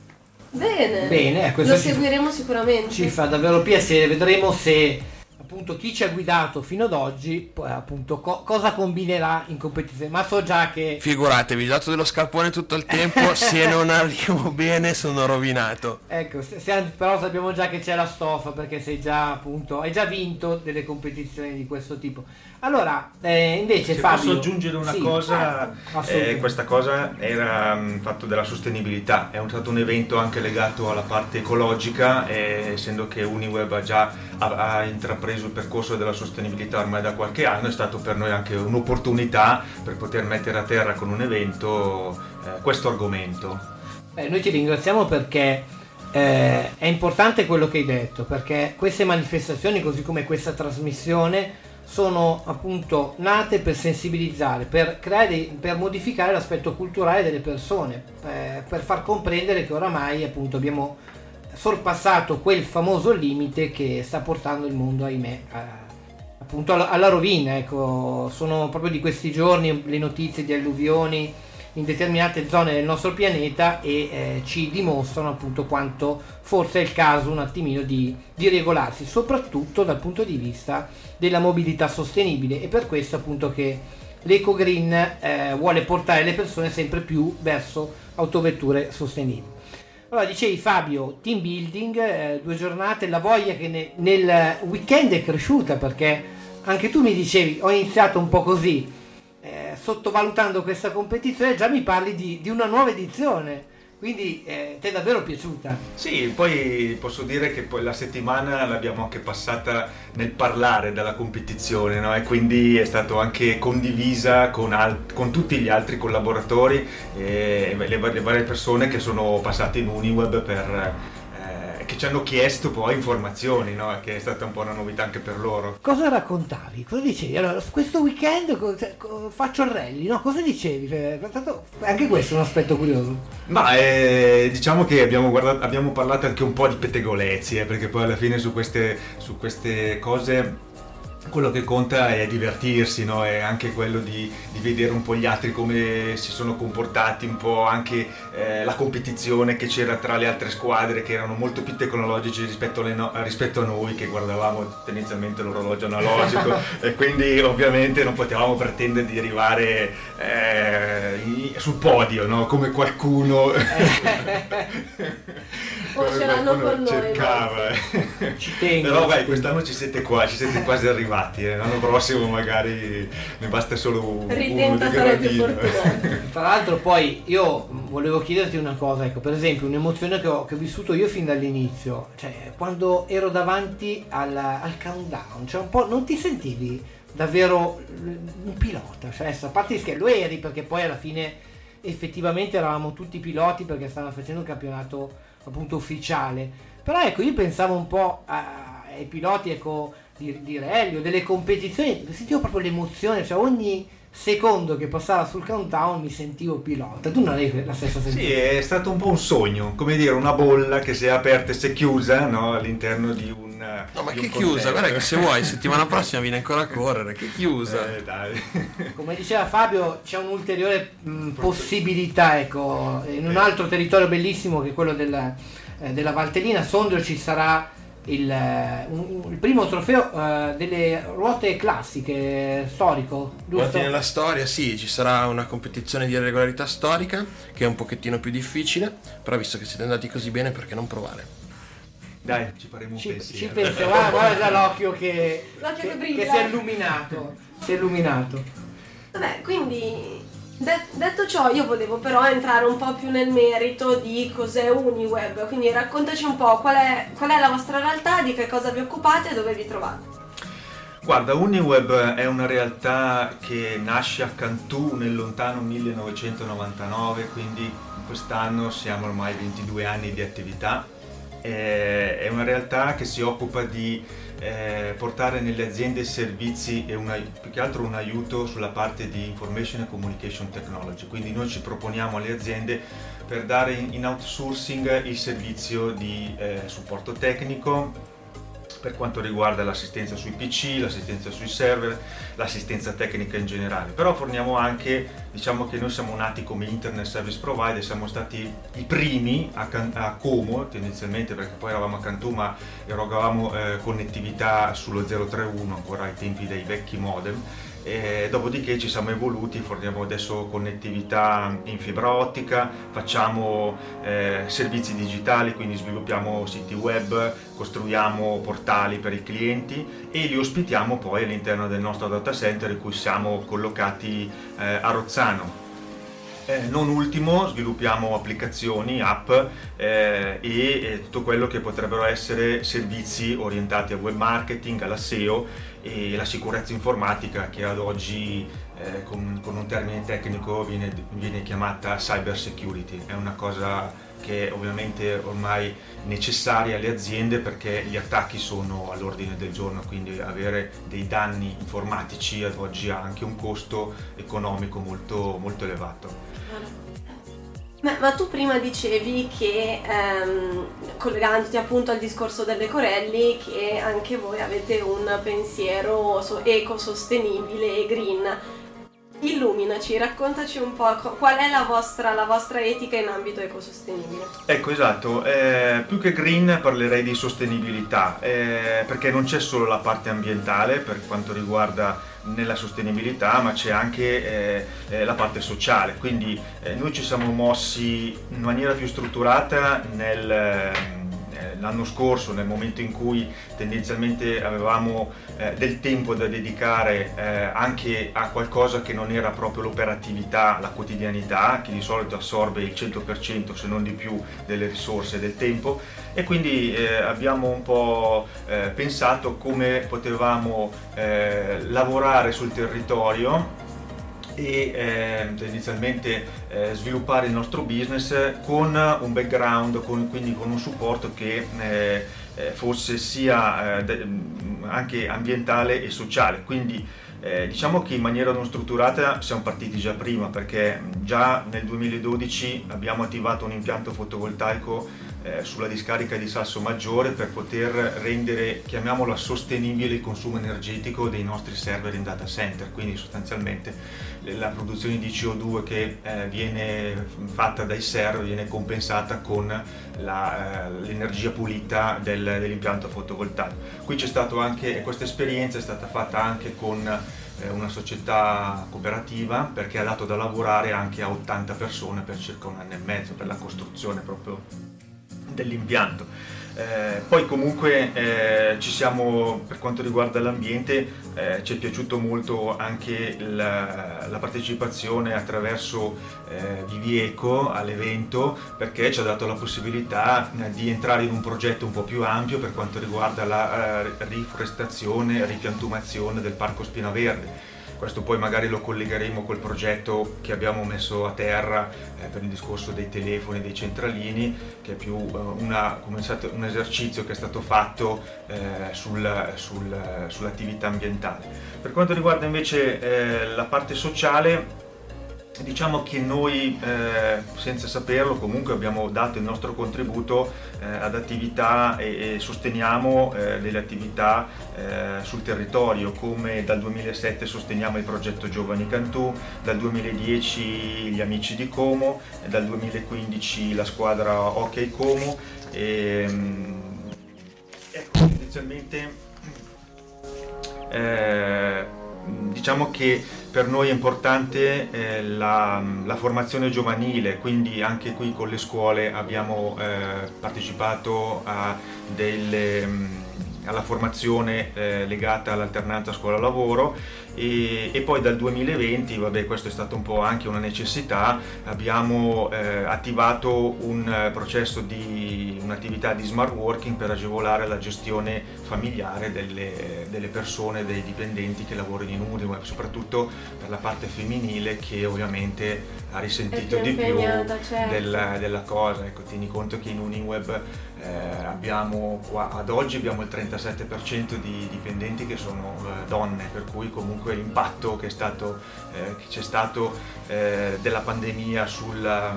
Bene, Bene, eh, lo seguiremo sicuramente. Ci fa davvero piacere, vedremo se appunto chi ci ha guidato fino ad oggi poi appunto co- cosa combinerà in competizione, ma so già che figuratevi, dato dello scarpone tutto il tempo, se non arrivo bene sono rovinato. Ecco, se, se, però sappiamo già che c'è la stoffa perché sei già appunto hai già vinto delle competizioni di questo tipo. Allora eh, invece se Fabio, posso aggiungere una sì, cosa, eh, eh, questa cosa era mh, fatto della sostenibilità, è un, stato un evento anche legato alla parte ecologica, eh, essendo che Uniweb ha già ha, ha intrapreso il percorso della sostenibilità ormai da qualche anno, è stato per noi anche un'opportunità per poter mettere a terra con un evento eh, questo argomento. Eh, noi ti ringraziamo perché eh, è importante quello che hai detto, perché queste manifestazioni così come questa trasmissione sono appunto nate per sensibilizzare, per creare, per modificare l'aspetto culturale delle persone, eh, per far comprendere che oramai appunto abbiamo sorpassato quel famoso limite che sta portando il mondo, ahimè, a, appunto alla, alla rovina. Ecco, sono proprio di questi giorni le notizie di alluvioni in determinate zone del nostro pianeta e eh, ci dimostrano appunto quanto forse è il caso un attimino di, di regolarsi, soprattutto dal punto di vista della mobilità sostenibile. E per questo appunto che l'EcoGreen eh, vuole portare le persone sempre più verso autovetture sostenibili. Allora, dicevi Fabio, team building, eh, due giornate, la voglia che ne, nel weekend è cresciuta, perché anche tu mi dicevi ho iniziato un po' così, Eh, sottovalutando questa competizione, già mi parli di, di una nuova edizione, quindi eh, ti è davvero piaciuta? Sì, poi posso dire che poi la settimana l'abbiamo anche passata nel parlare della competizione, no? E quindi è stato anche condivisa con, al- con tutti gli altri collaboratori e le, le varie persone che sono passate in Uniweb per che ci hanno chiesto poi informazioni, no? Che è stata un po' una novità anche per loro. Cosa raccontavi? Cosa dicevi? Allora, questo weekend co- co- faccio il rally, no? Cosa dicevi? Cioè, tanto, anche questo è un aspetto curioso. Ma eh, diciamo che abbiamo, guardato, abbiamo parlato anche un po' di pettegolezzi, eh, perché poi alla fine su queste, su queste cose quello che conta è divertirsi, no? È anche quello di, di vedere un po' gli altri come si sono comportati, un po' anche eh, la competizione che c'era tra le altre squadre che erano molto più tecnologici rispetto, alle no- rispetto a noi che guardavamo tendenzialmente l'orologio analogico e quindi ovviamente non potevamo pretendere di arrivare eh, sul podio, no? Come qualcuno o ce l'hanno con noi cercava. Ci tengo. Però vai, quest'anno ci siete qua, ci siete quasi arrivati. Eh. L'anno prossimo magari ne basta solo un, ritenta, uno sarà più gradino. fortunato. Tra l'altro poi io volevo chiederti una cosa, ecco, per esempio un'emozione che ho, che ho vissuto io fin dall'inizio, cioè quando ero davanti al, al countdown, cioè un po' non ti sentivi davvero un pilota, cioè a parte che lo eri perché poi alla fine effettivamente eravamo tutti piloti perché stavano facendo un campionato appunto ufficiale, però ecco io pensavo un po' a, ai piloti, ecco, di, di rally o delle competizioni, sentivo proprio l'emozione, cioè ogni secondo che passava sul countdown mi sentivo pilota. Tu non hai la stessa sensazione? Sì, è stato un po' un sogno, come dire una bolla che si è aperta e si è chiusa, no? All'interno di un no ma di che un chiusa, contesto. guarda che se vuoi settimana prossima viene ancora a correre, che chiusa. Eh, dai. Come diceva Fabio, c'è un'ulteriore mh, possibilità, ecco, in un altro territorio bellissimo che è quello della, eh, della Valtellina, a Sondrio ci sarà il, eh, un, il primo trofeo eh, delle ruote classiche storico, giusto? Guardi nella storia, sì, ci sarà una competizione di regolarità storica che è un pochettino più difficile, però visto che siete andati così bene, perché non provare? Dai, ci faremo un Ci, pensiero. ci penso, guarda, guarda già l'occhio che, L'occhio che che, brilla. che si è illuminato, si è illuminato. Vabbè, quindi de- detto ciò io volevo però entrare un po' più nel merito di cos'è Uniweb, quindi raccontaci un po' qual è, qual è la vostra realtà, di che cosa vi occupate e dove vi trovate. Guarda, Uniweb è una realtà che nasce a Cantù nel lontano millenovecentonovantanove, quindi quest'anno siamo ormai ventidue anni di attività. eh, è una realtà che si occupa di eh, portare nelle aziende servizi e una, più che altro un aiuto sulla parte di Information and Communication Technology. Quindi noi ci proponiamo alle aziende per dare in, in outsourcing il servizio di eh, supporto tecnico per quanto riguarda l'assistenza sui P C, l'assistenza sui server, l'assistenza tecnica in generale. Però forniamo anche, diciamo che noi siamo nati come Internet Service Provider, siamo stati i primi a, a Como tendenzialmente, perché poi eravamo a Cantù ma erogavamo eh, connettività sullo zero tre uno ancora ai tempi dei vecchi modem. E dopodiché ci siamo evoluti, forniamo adesso connettività in fibra ottica, facciamo eh, servizi digitali, quindi sviluppiamo siti web, costruiamo portali per i clienti e li ospitiamo poi all'interno del nostro data center in cui siamo collocati eh, a Rozzano. Eh, non ultimo sviluppiamo applicazioni, app eh, e, e tutto quello che potrebbero essere servizi orientati al web marketing, alla S E O e la sicurezza informatica, che ad oggi eh, con, con un termine tecnico viene, viene chiamata cyber security. È una cosa che è ovviamente ormai necessaria alle aziende perché gli attacchi sono all'ordine del giorno, quindi avere dei danni informatici ad oggi ha anche un costo economico molto, molto elevato. Ma, ma tu prima dicevi che, ehm, collegandoti appunto al discorso delle Corelli, che anche voi avete un pensiero so- ecosostenibile e green. Illuminaci, raccontaci un po' qual è la vostra, la vostra etica in ambito ecosostenibile. Ecco, esatto, eh, più che green parlerei di sostenibilità, eh, perché non c'è solo la parte ambientale per quanto riguarda nella sostenibilità, ma c'è anche eh, eh, la parte sociale, quindi eh, noi ci siamo mossi in maniera più strutturata nel... Eh, l'anno scorso, nel momento in cui tendenzialmente avevamo eh, del tempo da dedicare eh, anche a qualcosa che non era proprio l'operatività, la quotidianità, che di solito assorbe il cento per cento se non di più delle risorse e del tempo, e quindi eh, abbiamo un po' eh, pensato come potevamo eh, lavorare sul territorio e eh, tendenzialmente eh, sviluppare il nostro business con un background, con, quindi con un supporto che eh, eh, fosse sia eh, de- anche ambientale e sociale. Quindi eh, diciamo che in maniera non strutturata siamo partiti già prima, perché già nel duemiladodici abbiamo attivato un impianto fotovoltaico Eh, sulla discarica di Salsomaggiore per poter rendere, chiamiamola, sostenibile il consumo energetico dei nostri server in data center, quindi sostanzialmente la produzione di C O due che eh, viene fatta dai server viene compensata con la, eh, l'energia pulita del, dell'impianto fotovoltaico. Qui c'è stato anche, questa esperienza è stata fatta anche con eh, una società cooperativa, perché ha dato da lavorare anche a ottanta persone per circa un anno e mezzo per la costruzione proprio dell'impianto. Eh, poi comunque eh, ci siamo, per quanto riguarda l'ambiente, eh, ci è piaciuto molto anche la, la partecipazione attraverso eh, Vivieco all'evento, perché ci ha dato la possibilità eh, di entrare in un progetto un po' più ampio per quanto riguarda la eh, riforestazione e ripiantumazione del Parco Spina Verde. Questo poi magari lo collegheremo col progetto che abbiamo messo a terra eh, per il discorso dei telefoni, dei centralini, che è più eh, una, come sapete, un esercizio che è stato fatto eh, sul, sul, sull'attività ambientale. Per quanto riguarda invece eh, la parte sociale, diciamo che noi, eh, senza saperlo, comunque abbiamo dato il nostro contributo eh, ad attività e, e sosteniamo eh, delle attività eh, sul territorio, come dal duemilasette sosteniamo il progetto Giovani Cantù, dal duemiladieci gli Amici di Como, dal duemilaquindici la squadra Hockey Como e ecco, tendenzialmente eh, diciamo che per noi è importante eh, la, la formazione giovanile, quindi anche qui con le scuole abbiamo eh, partecipato a delle, alla formazione eh, legata all'alternanza scuola-lavoro e, e poi dal duemilaventi, vabbè, questo è stato un po' anche una necessità, abbiamo eh, attivato un eh, processo di un'attività di smart working per agevolare la gestione familiare delle, delle persone, dei dipendenti che lavorano in Uniweb, soprattutto per la parte femminile che ovviamente ha risentito di più certo. della, della cosa. Ecco, tieni conto che in Uniweb Eh, abbiamo qua, ad oggi abbiamo il trentasette per cento di dipendenti che sono eh, donne, per cui comunque l'impatto che, è stato, eh, che c'è stato eh, della pandemia sulla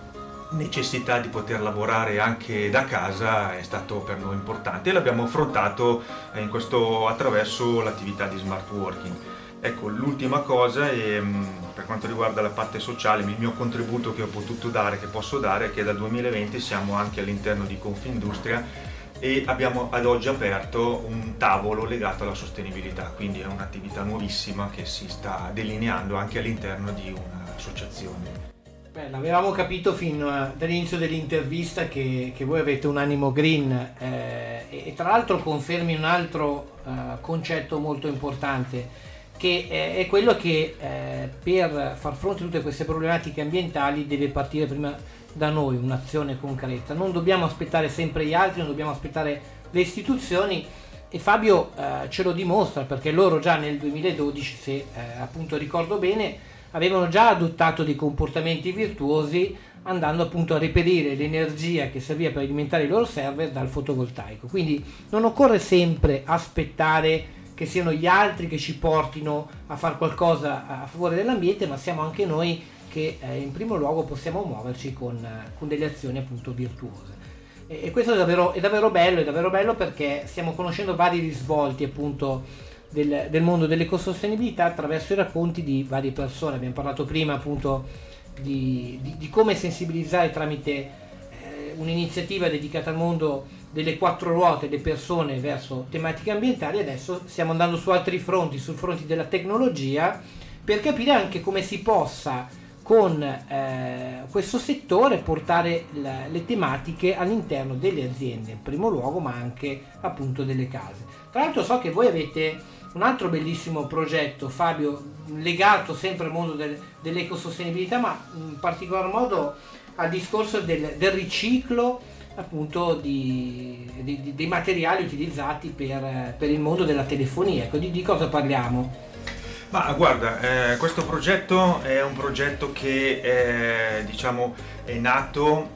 necessità di poter lavorare anche da casa è stato per noi importante e l'abbiamo affrontato eh, in questo, attraverso l'attività di smart working. Ecco, l'ultima cosa è, per quanto riguarda la parte sociale, il mio contributo che ho potuto dare, che posso dare, è che dal duemilaventi siamo anche all'interno di Confindustria e abbiamo ad oggi aperto un tavolo legato alla sostenibilità, quindi è un'attività nuovissima che si sta delineando anche all'interno di un'associazione. Beh, l'avevamo capito fin dall'inizio dell'intervista che, che voi avete un animo green eh, e, e tra l'altro confermi un altro eh, concetto molto importante, che eh, è quello che eh, per far fronte a tutte queste problematiche ambientali deve partire prima da noi un'azione concreta. Non dobbiamo aspettare sempre gli altri, non dobbiamo aspettare le istituzioni, e Fabio eh, ce lo dimostra, perché loro già nel duemiladodici, se eh, appunto ricordo bene, avevano già adottato dei comportamenti virtuosi, andando appunto a reperire l'energia che serviva per alimentare i loro server dal fotovoltaico. Quindi non occorre sempre aspettare che siano gli altri che ci portino a fare qualcosa a favore dell'ambiente, ma siamo anche noi che eh, in primo luogo possiamo muoverci con, eh, con delle azioni appunto virtuose. E, e questo è davvero, è davvero bello, è davvero bello perché stiamo conoscendo vari risvolti appunto del, del mondo dell'ecosostenibilità attraverso i racconti di varie persone. Abbiamo parlato prima appunto di, di, di come sensibilizzare tramite eh, un'iniziativa dedicata al mondo delle quattro ruote le persone verso tematiche ambientali. Adesso stiamo andando su altri fronti, sul fronte della tecnologia, per capire anche come si possa con eh, questo settore portare la, le tematiche all'interno delle aziende in primo luogo, ma anche appunto delle case. Tra l'altro so che voi avete un altro bellissimo progetto, Fabio, legato sempre al mondo del, dell'ecosostenibilità, ma in particolar modo al discorso del, del riciclo appunto di, di, dei materiali utilizzati per, per il mondo della telefonia. Ecco, di, di cosa parliamo? Ma guarda, eh, questo progetto è un progetto che è, diciamo, è nato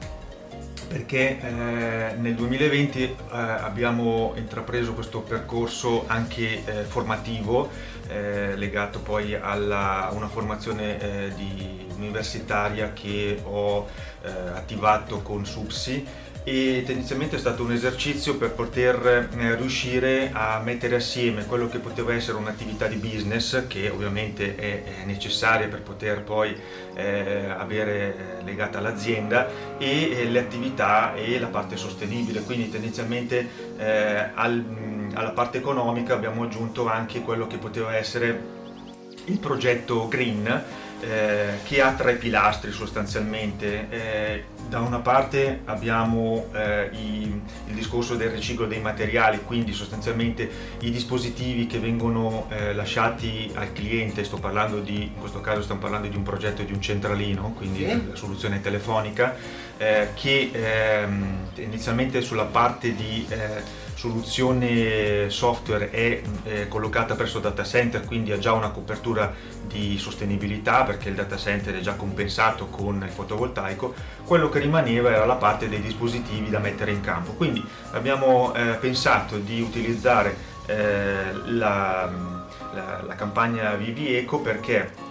perché eh, nel duemilaventi eh, abbiamo intrapreso questo percorso anche eh, formativo eh, legato poi alla, a una formazione eh, di, universitaria che ho eh, attivato con SUPSI, e tendenzialmente è stato un esercizio per poter eh, riuscire a mettere assieme quello che poteva essere un'attività di business, che ovviamente è, è necessaria per poter poi eh, avere eh, legata all'azienda, e eh, le attività e la parte sostenibile. Quindi tendenzialmente eh, al, alla parte economica abbiamo aggiunto anche quello che poteva essere il progetto Green, Eh, che ha tre pilastri sostanzialmente. Eh, da una parte abbiamo eh, i, il discorso del riciclo dei materiali, quindi sostanzialmente i dispositivi che vengono eh, lasciati al cliente. Sto parlando di, in questo caso stiamo parlando di un progetto di un centralino, quindi sì, la soluzione telefonica, eh, che ehm, inizialmente sulla parte di eh, soluzione software è eh, collocata presso data center, quindi ha già una copertura di sostenibilità perché il data center è già compensato con il fotovoltaico. Quello che rimaneva era la parte dei dispositivi da mettere in campo, quindi abbiamo eh, pensato di utilizzare eh, la, la, la campagna Vivi Eco perché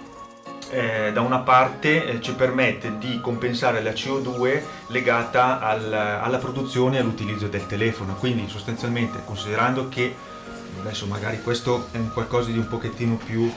Eh, da una parte eh, ci permette di compensare la C O due legata al, alla produzione e all'utilizzo del telefono. Quindi sostanzialmente, considerando che adesso magari questo è un qualcosa di un pochettino più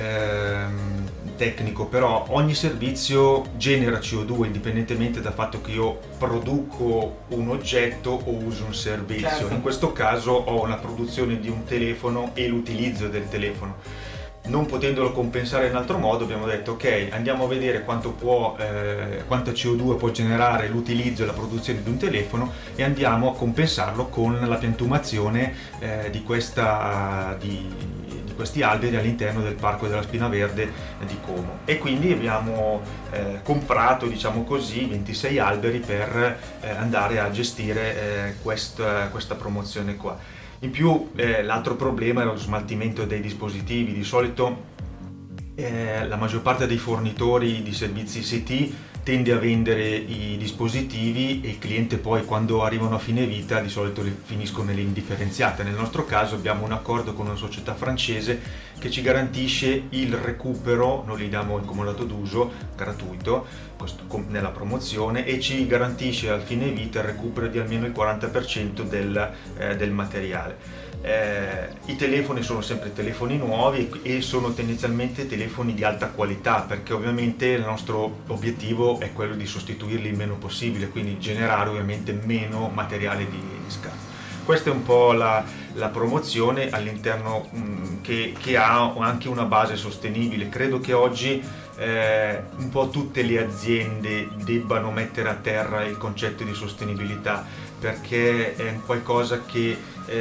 ehm, tecnico, però ogni servizio genera C O due indipendentemente dal fatto che io produco un oggetto o uso un servizio. Certo. In questo caso ho la produzione di un telefono e l'utilizzo del telefono. Non potendolo compensare in altro modo, abbiamo detto ok, andiamo a vedere quanto può, eh, quanta C O due può generare l'utilizzo e la produzione di un telefono, e andiamo a compensarlo con la piantumazione eh, di, questa, di, di questi alberi all'interno del Parco della Spina Verde di Como. E quindi abbiamo eh, comprato, diciamo così, ventisei alberi per eh, andare a gestire eh, questa, questa promozione qua. In più eh, l'altro problema era lo smaltimento dei dispositivi. Di solito eh, la maggior parte dei fornitori di servizi I C T tende a vendere i dispositivi e il cliente poi, quando arrivano a fine vita, di solito li finiscono nelle indifferenziate. Nel nostro caso abbiamo un accordo con una società francese che ci garantisce il recupero, noi gli diamo il comodato d'uso gratuito questo, nella promozione, e ci garantisce al fine vita il recupero di almeno il quaranta per cento del, eh, del materiale. Eh, I telefoni sono sempre telefoni nuovi e sono tendenzialmente telefoni di alta qualità, perché ovviamente il nostro obiettivo è quello di sostituirli il meno possibile, quindi generare ovviamente meno materiale di, di scarto. Questa è un po' la, la promozione all'interno mh, che, che ha anche una base sostenibile. Credo che oggi eh, un po' tutte le aziende debbano mettere a terra il concetto di sostenibilità, perché è qualcosa che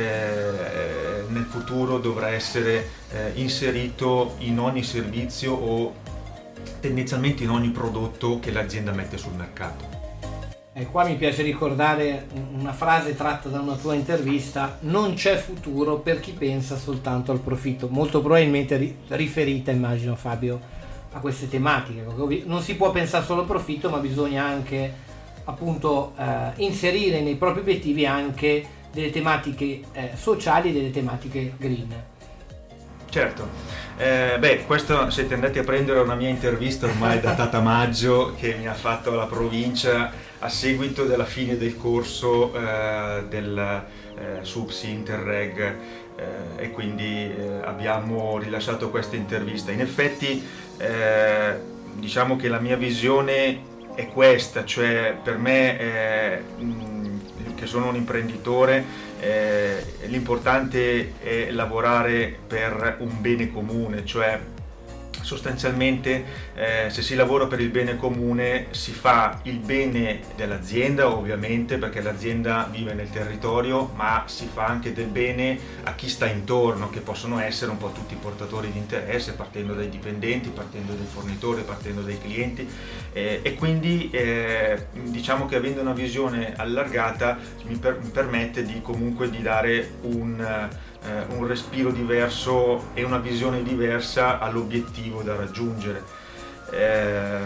eh, nel futuro dovrà essere eh, inserito in ogni servizio o tendenzialmente in ogni prodotto che l'azienda mette sul mercato. E qua mi piace ricordare una frase tratta da una tua intervista: non c'è futuro per chi pensa soltanto al profitto, molto probabilmente ri- riferita, immagino Fabio, a queste tematiche. Non si può pensare solo al profitto, ma bisogna anche appunto eh, inserire nei propri obiettivi anche delle tematiche eh, sociali e delle tematiche green. Certo, eh, beh, questo siete andati a prendere una mia intervista ormai datata maggio che mi ha fatto la provincia a seguito della fine del corso eh, del eh, SUPSI Interreg eh, e quindi eh, abbiamo rilasciato questa intervista. In effetti eh, diciamo che la mia visione è questa, cioè per me eh, mh, che sono un imprenditore, eh, l'importante è lavorare per un bene comune, cioè sostanzialmente eh, se si lavora per il bene comune si fa il bene dell'azienda, ovviamente, perché l'azienda vive nel territorio, ma si fa anche del bene a chi sta intorno, che possono essere un po' tutti i portatori di interesse, partendo dai dipendenti, partendo dai fornitori, partendo dai clienti, eh, e quindi eh, diciamo che avendo una visione allargata mi, per, mi permette di comunque di dare un un respiro diverso e una visione diversa all'obiettivo da raggiungere. Eh,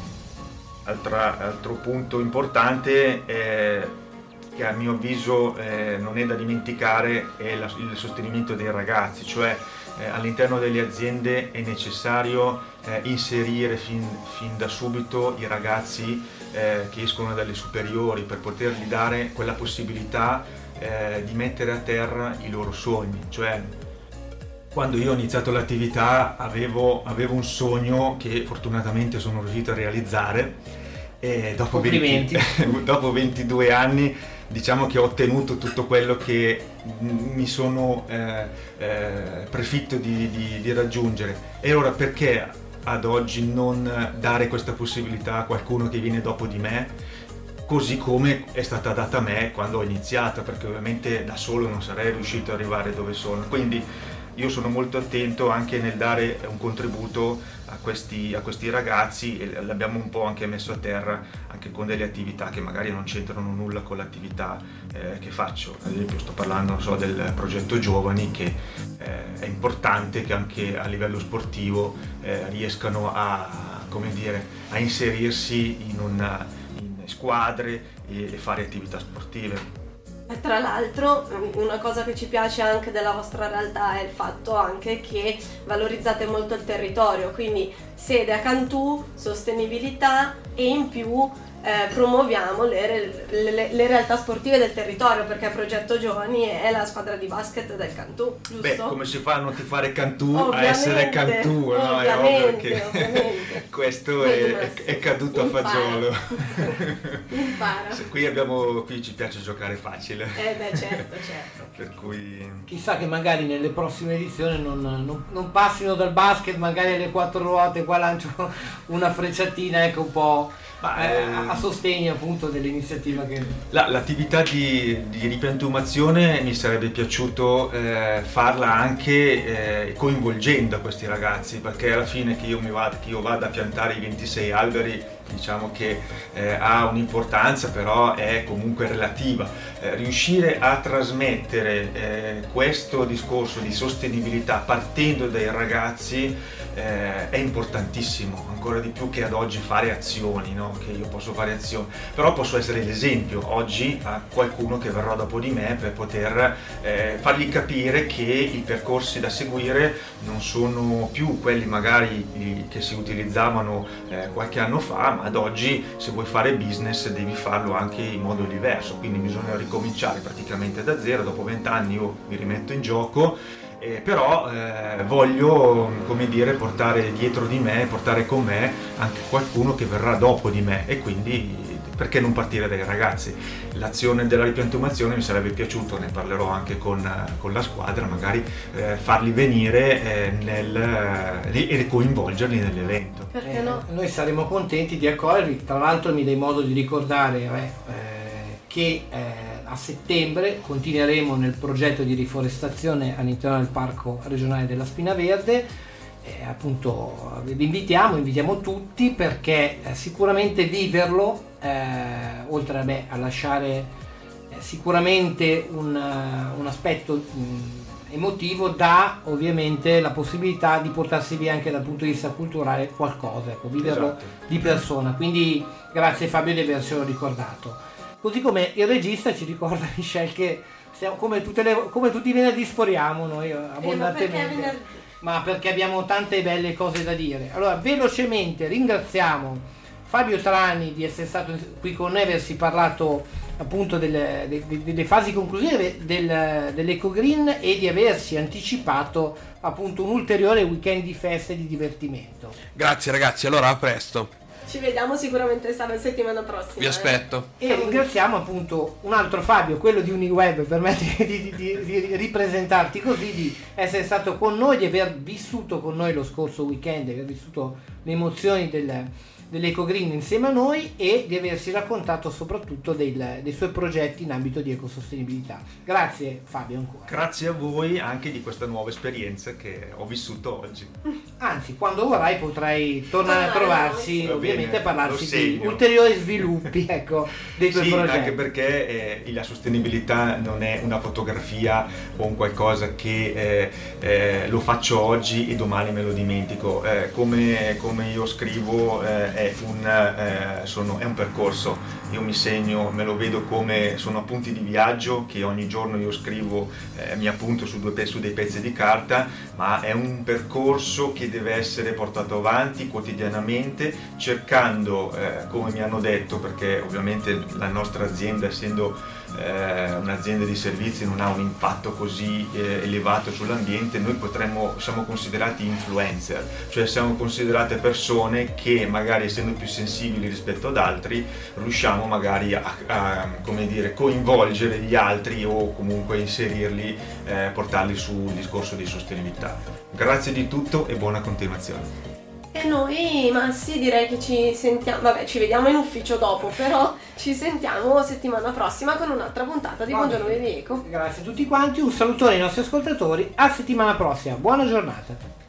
altra, altro punto importante è, che a mio avviso eh, non è da dimenticare, è la, il sostenimento dei ragazzi, cioè eh, all'interno delle aziende è necessario eh, inserire fin, fin da subito i ragazzi eh, che escono dalle superiori, per potergli dare quella possibilità Eh, di mettere a terra i loro sogni. Cioè, quando io ho iniziato l'attività avevo, avevo un sogno che fortunatamente sono riuscito a realizzare, e dopo, venti, dopo ventidue anni diciamo che ho ottenuto tutto quello che mi sono eh, eh, prefitto di, di, di raggiungere. E ora perché ad oggi non dare questa possibilità a qualcuno che viene dopo di me, così come è stata data a me quando ho iniziato, perché ovviamente da solo non sarei riuscito ad arrivare dove sono. Quindi io sono molto attento anche nel dare un contributo a questi, a questi ragazzi, e l'abbiamo un po' anche messo a terra anche con delle attività che magari non c'entrano nulla con l'attività eh, che faccio. Ad esempio sto parlando, non so, del progetto Giovani, che eh, è importante che anche a livello sportivo eh, riescano a, come dire, a inserirsi in una squadre e fare attività sportive. E tra l'altro una cosa che ci piace anche della vostra realtà è il fatto anche che valorizzate molto il territorio, quindi sede a Cantù, sostenibilità, e in più eh, promuoviamo le, le, le realtà sportive del territorio, perché Progetto Giovani è la squadra di basket del Cantù, giusto? Beh, come si fa a non tifare Cantù ovviamente, a essere Cantù, no? È ovvio che questo è, è caduto impara. a fagiolo. Impara. Qui abbiamo, qui ci piace giocare facile. Eh beh, certo, certo. Per cui chissà che magari nelle prossime edizioni non, non, non passino dal basket magari alle quattro ruote, qua lancio una frecciatina, ecco, un po' Ma, eh, eh, a sostegno appunto dell'iniziativa che... La, l'attività di, di ripiantumazione mi sarebbe piaciuto eh, farla anche eh, coinvolgendo questi ragazzi, perché alla fine che io, mi vada, che io vada a piantare i ventisei alberi diciamo che eh, ha un'importanza, però è comunque relativa. Eh, riuscire a trasmettere eh, questo discorso di sostenibilità partendo dai ragazzi eh, è importantissimo, ancora di più che ad oggi fare azioni, no? Che io posso fare azioni, però posso essere l'esempio oggi a qualcuno che verrà dopo di me per poter eh, fargli capire che i percorsi da seguire non sono più quelli magari che si utilizzavano eh, qualche anno fa, ma ad oggi se vuoi fare business devi farlo anche in modo diverso, quindi bisogna ricominciare praticamente da zero. Dopo vent'anni io mi rimetto in gioco, eh, però eh, voglio, come dire, portare dietro di me, portare con me anche qualcuno che verrà dopo di me, e quindi perché non partire dai ragazzi? L'azione della ripiantumazione mi sarebbe piaciuto, ne parlerò anche con, con la squadra, magari eh, farli venire eh, nel, eh, e coinvolgerli nell'evento. Perché no? Eh, noi saremo contenti di accogliervi. Tra l'altro mi dai modo di ricordare eh, eh, che eh, a settembre continueremo nel progetto di riforestazione all'interno del Parco regionale della Spina Verde. Eh, appunto vi invitiamo, invitiamo tutti, perché eh, sicuramente viverlo, eh, oltre beh, a lasciare eh, sicuramente un, uh, un aspetto mh, emotivo, dà ovviamente la possibilità di portarsi via anche dal punto di vista culturale qualcosa, ecco, viverlo Esatto. di persona. Quindi grazie Fabio di avercelo ricordato. Così come il regista ci ricorda, Michelle, che stiamo, come, tutte le, come tutti i venerdì sforiamo noi abbondantemente. Eh, ma perché venerdì? Ma perché abbiamo tante belle cose da dire. Allora, velocemente ringraziamo Fabio Trani di essere stato qui con noi, aversi parlato appunto delle, delle, delle fasi conclusive del, dell'Ecogreen e di aversi anticipato appunto un ulteriore weekend di feste e di divertimento. Grazie ragazzi, allora a presto. Ci vediamo sicuramente la settimana prossima. Vi aspetto. E ringraziamo appunto un altro Fabio, quello di Uniweb, permetti di, di, di ripresentarti così, di essere stato con noi, di aver vissuto con noi lo scorso weekend, di aver vissuto le emozioni del, dell'Ecogreen insieme a noi e di aversi raccontato soprattutto del, dei suoi progetti in ambito di ecosostenibilità. Grazie Fabio ancora. Grazie a voi anche di questa nuova esperienza che ho vissuto oggi. Anzi, quando vorrai potrai tornare a trovarsi, Va ovviamente bene, a parlarci lo segno. di ulteriori sviluppi, ecco, dei tuoi Sì, progetti. anche perché eh, la sostenibilità non è una fotografia o un qualcosa che eh, eh, lo faccio oggi e domani me lo dimentico. Eh, come, come io scrivo eh, è, un, eh, sono, è un percorso. Io mi segno, me lo vedo come sono appunti di viaggio che ogni giorno io scrivo, eh, mi appunto su, due, su dei pezzi di carta, ma è un percorso che deve essere portato avanti quotidianamente, cercando, eh, come mi hanno detto, perché ovviamente la nostra azienda, essendo eh, un'azienda di servizi, non ha un impatto così eh, elevato sull'ambiente, noi potremmo, siamo considerati influencer, cioè siamo considerate persone che magari, essendo più sensibili rispetto ad altri, riusciamo magari a, a come dire, coinvolgere gli altri o comunque inserirli, eh, portarli sul discorso di sostenibilità. Grazie di tutto e buona continuazione. E noi, ma sì, direi che ci sentiamo, vabbè, ci vediamo in ufficio dopo, però ci sentiamo settimana prossima con un'altra puntata di Buongiorno Vivi Eco. Grazie a tutti quanti, un salutone ai nostri ascoltatori, a settimana prossima, buona giornata.